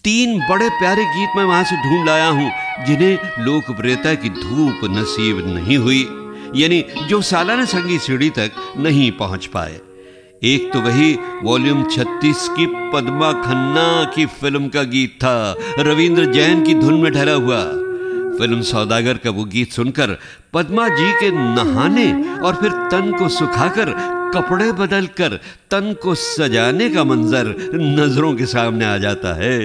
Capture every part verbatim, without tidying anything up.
तीन बड़े प्यारे गीत मैं वहां से ढूंढ लाया हूं जिन्हें लोकप्रियता की धूप नसीब नहीं हुई, यानी जो सालाना संगीत सीढ़ी तक नहीं पहुंच पाए। एक तो वही वॉल्यूम छत्तीस की पद्मा खन्ना की फिल्म का गीत था, रविंद्र जैन की धुन में ठहरा हुआ। फिल्म सौदागर का वो गीत सुनकर पद्मा जी के नहाने और फिर तन को सुखाकर कपड़े बदलकर तन को सजाने का मंजर नजरों के सामने आ जाता है।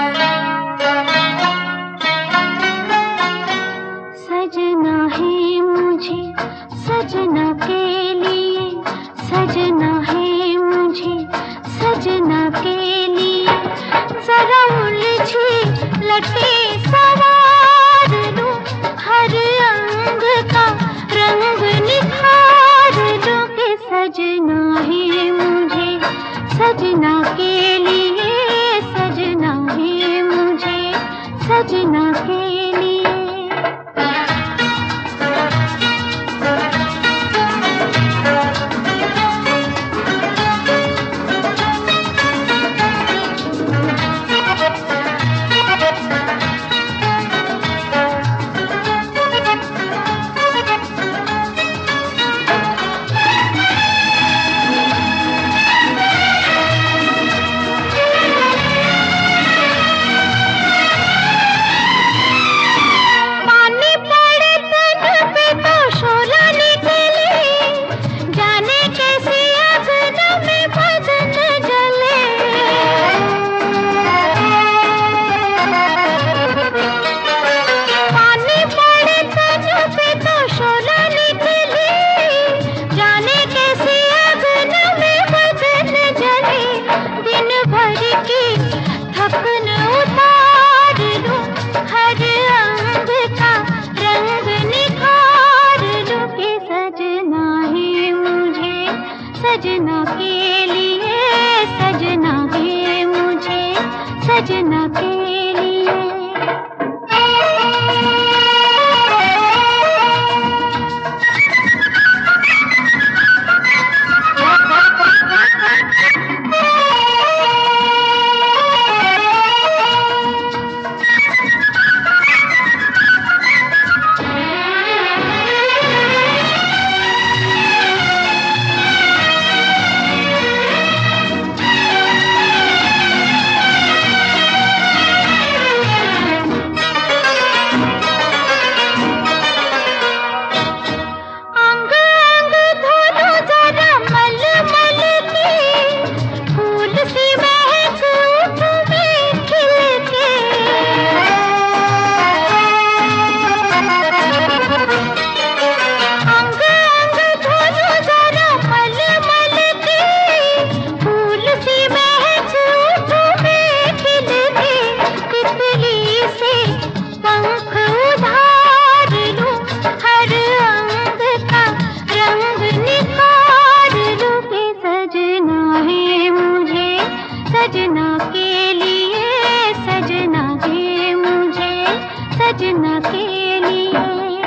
सजना है मुझे सजना के लिए, सजना है मुझे सजना के लिए, जरा उलझी लटे सवार लूं, हर अंग का रंग निखार लूं के सजना है मुझे सजना के लिए, सजना है मुझे सजना के लिए। सजना के लिए, सजना है मुझे सजना के लिए। सजना के लिए, सजना है मुझे सजना के लिए।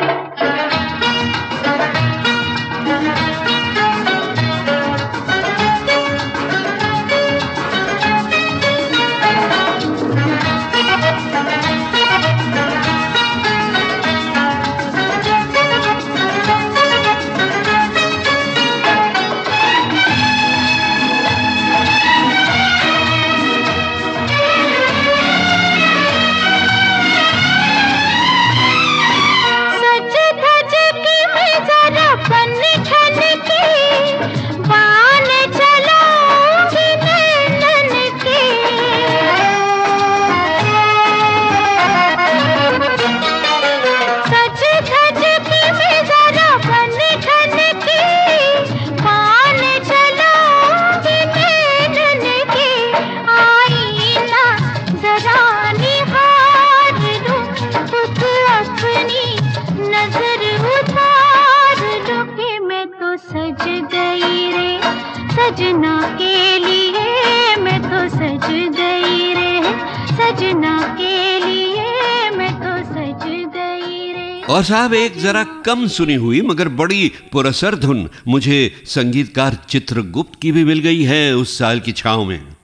सज गई रे सजना के लिए, मैं तो सज गई रे सजना के लिए, मैं तो सज गई रे। और साहब एक जरा कम सुनी हुई मगर बड़ी पुरअसर धुन मुझे संगीतकार चित्रगुप्त की भी मिल गई है उस साल की छाँव में।